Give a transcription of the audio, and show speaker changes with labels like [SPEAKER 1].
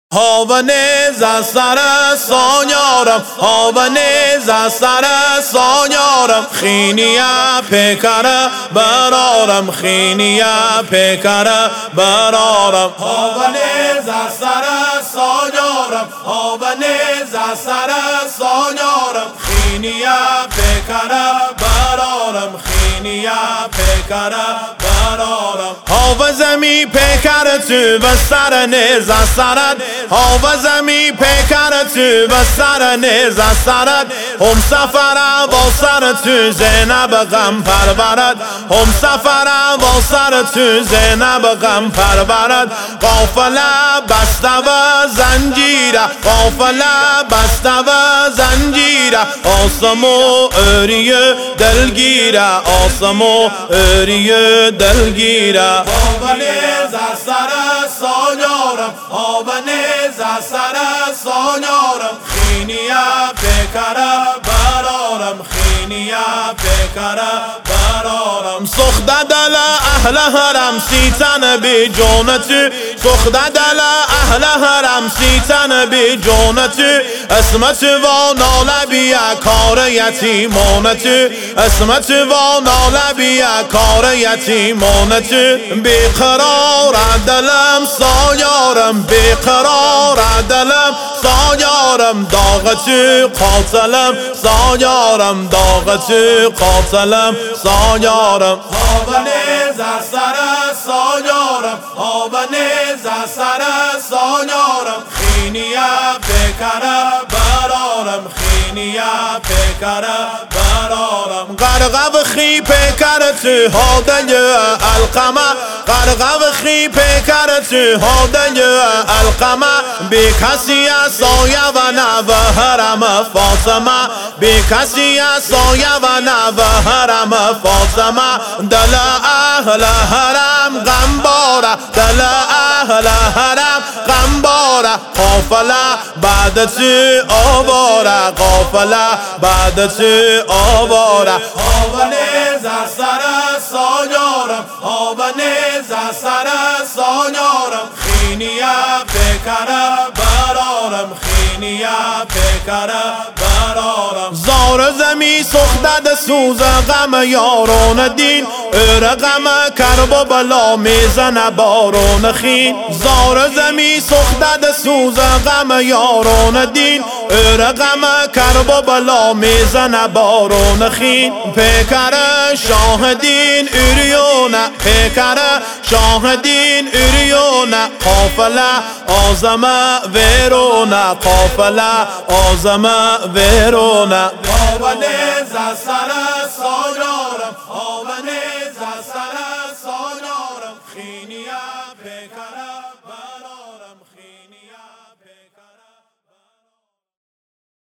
[SPEAKER 1] Havane zasara sonyaram, havane zasara sonyaram, khiniya pekara bararam, khiniya pekara bararam. Havane zasara sonyaram, havane zasara sonyaram, khiniya pekara bararam, khiniya pekara bararam. Havazami pekara tu basarane zasarat. Havazami pekara tu basarane zasarat. Hum safara vasar tu zenab gam parvarat. Hum safara vasar tu zenab gam parvarat. Qafala basta va zanjira, qafala basta va zanjira. Asamo öriye delgira, asamo öriye delgira. Havane zasara sonyaram, havane zasara sonyaram, khiniya pekara bararam, khiniya pekara bararam. Sokhda dala ahla haram sitan bi jonatu, sokhda dala ahla haram sitan bi jonatu. اسمت و نالبیا کار یتیمانت، اسمت و نالبیا کار یتیمانت. بیقرار دلم سایارم، بیقرار دلم سایارم، داغت قاتلم سایارم، داغت قاتلم سایارم. havane zasara sonyaram, havane zasara sonyaram, khiniya pekara bararam, khiniya pekara bararam. غرقب خی پکرت هادی القمه، غرقب خی پکرت هادی القمه. بی کسی سایه و نه حرم فاطمه، بی کسی سایه و نه حرم فاطمه. دل اهل حرم غم باره، دل اهل حرم غم باره. قافله بعد تو آواره، قافله بعد تو آواره. havane zasara sonyaram, havane zasara sonyaram, khiniya pekara bararam, khiniya pekara bararam. زار زمی سخدد سوز غم یاران دین، ار غم کرب و بلا میزن باران خین. زار زمی سخدد سوز غم یاران دین، ار غم کرب و بلا میزن باران خین. پیکر شاهدین اریونه، پیکر شاهدین اریونه. قافله آزمه ویرونه، قافله آزمه ویرونه. havane zasara sonyaram, havane